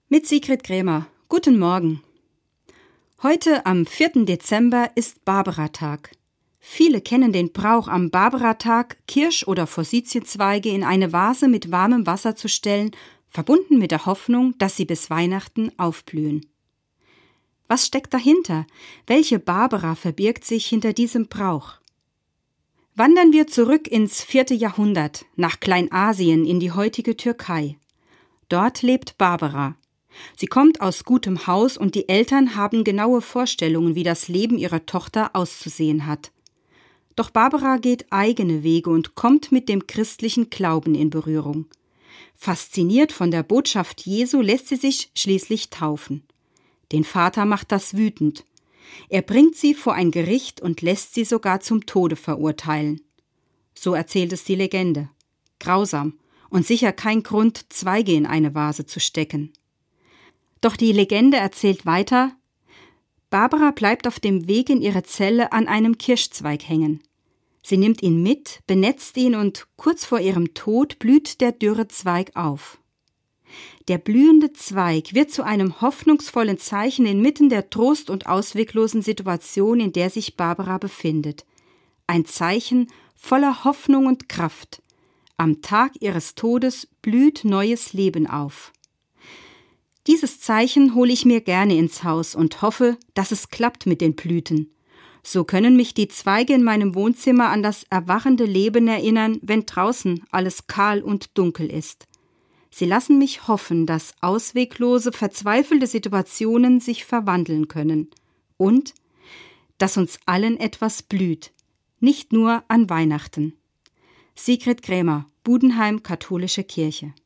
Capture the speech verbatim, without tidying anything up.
Mit Sigrid Krämer. Guten Morgen. Heute am vierten Dezember ist Barbaratag. Viele kennen den Brauch, am Barbaratag Kirsch- oder Forsythienzweige in eine Vase mit warmem Wasser zu stellen, verbunden mit der Hoffnung, dass sie bis Weihnachten aufblühen. Was steckt dahinter? Welche Barbara verbirgt sich hinter diesem Brauch? Wandern wir zurück ins vierte Jahrhundert, nach Kleinasien in die heutige Türkei. Dort lebt Barbara. Sie kommt aus gutem Haus und die Eltern haben genaue Vorstellungen, wie das Leben ihrer Tochter auszusehen hat. Doch Barbara geht eigene Wege und kommt mit dem christlichen Glauben in Berührung. Fasziniert von der Botschaft Jesu lässt sie sich schließlich taufen. Den Vater macht das wütend. Er bringt sie vor ein Gericht und lässt sie sogar zum Tode verurteilen. So erzählt es die Legende. Grausam und sicher kein Grund, Zweige in eine Vase zu stecken. Doch die Legende erzählt weiter: Barbara bleibt auf dem Weg in ihre Zelle an einem Kirschzweig hängen. Sie nimmt ihn mit, benetzt ihn und kurz vor ihrem Tod blüht der dürre Zweig auf. Der blühende Zweig wird zu einem hoffnungsvollen Zeichen inmitten der trost- und ausweglosen Situation, in der sich Barbara befindet. Ein Zeichen voller Hoffnung und Kraft. Am Tag ihres Todes blüht neues Leben auf. Dieses Zeichen hole ich mir gerne ins Haus und hoffe, dass es klappt mit den Blüten. So können mich die Zweige in meinem Wohnzimmer an das erwachende Leben erinnern, wenn draußen alles kahl und dunkel ist. Sie lassen mich hoffen, dass ausweglose, verzweifelte Situationen sich verwandeln können. Und dass uns allen etwas blüht, nicht nur an Weihnachten. Sigrid Krämer, Budenheim, Katholische Kirche.